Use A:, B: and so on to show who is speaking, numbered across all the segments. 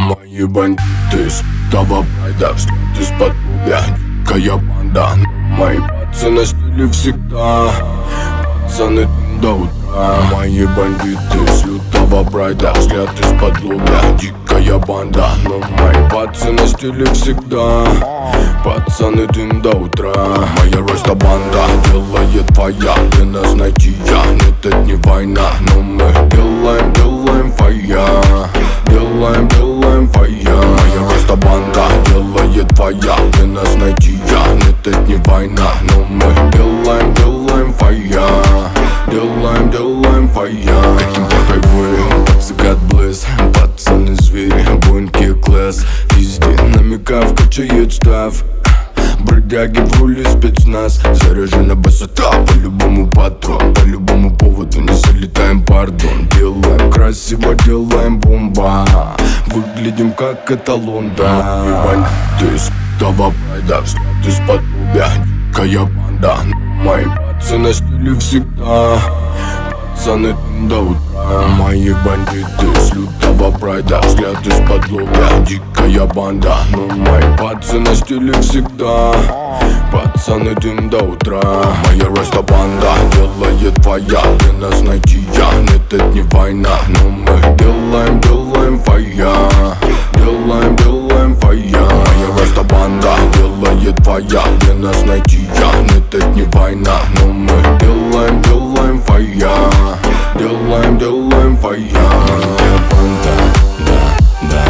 A: Мои бандиты с того прайда, взгляд из-под лобья, дикая банда. Мои пацаны стили всегда, пацаны дым до утра. Мои бандиты с лютого прайда, взгляд из-под лобья, дикая банда. Но мои пацаны стили всегда, пацаны дым до утра. Моя роста банда делает фая, для нас найти я. Нет, это не война, но мы делаем фая. Делаем фая. Моя роста банда делает фая, для нас найти я. Нет, это не война, но мы делаем фая. Делаем фая. Каким покайвуем, пацан блэс, пацаны звери, бунки класс. Везде намекав, качает штраф. Бродяги в руле спецназ, заряжена басота. По-любому патрон, по любому поводу не залетаем, пардон. Делаем красиво, делаем бомба, выглядим как эталон, да. И бандиты с того прайда, взгляд из-под лобья, дикая банда. Мои пацаны стили всегда, пацаны дым до утра. Мои бандиты с лютого прайда, взгляд из-под лобья, дикая банда. Но мои пацаны стили всегда, пацаны дым до утра. Моя роста банда делает фая, для нас найти я. Нет, это не война, но мы делаем фая. Делаем фая. Моя роста банда делает фая, для нас найти я. Нет, это не война, но мы делаем фая. Делаем фая. Моя банда, да.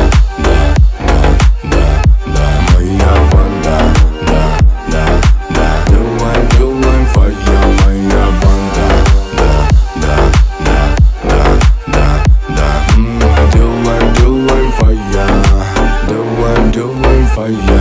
A: Моя банда, да. Делаем фая. Моя банда, да. Делаем фая. Делаем фая.